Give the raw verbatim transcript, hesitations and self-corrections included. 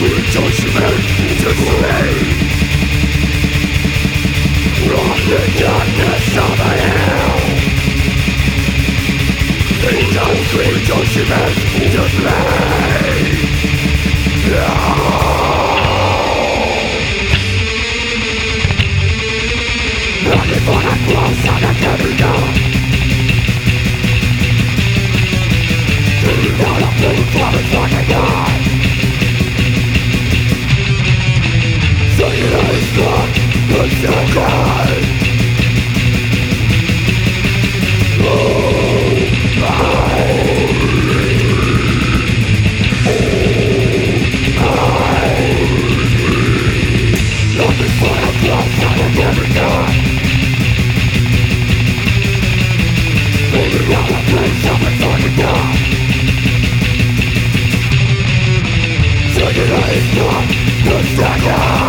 judgment to me from the darkness of hell. He does great judgment to me. Looking for the close on the capital, turning down a blue from the fucking God. Saying I is not the same God. Oh, I, oh, I, looking for the close on the capital, turning down a blue from the fucking God. Saying I is not the same God.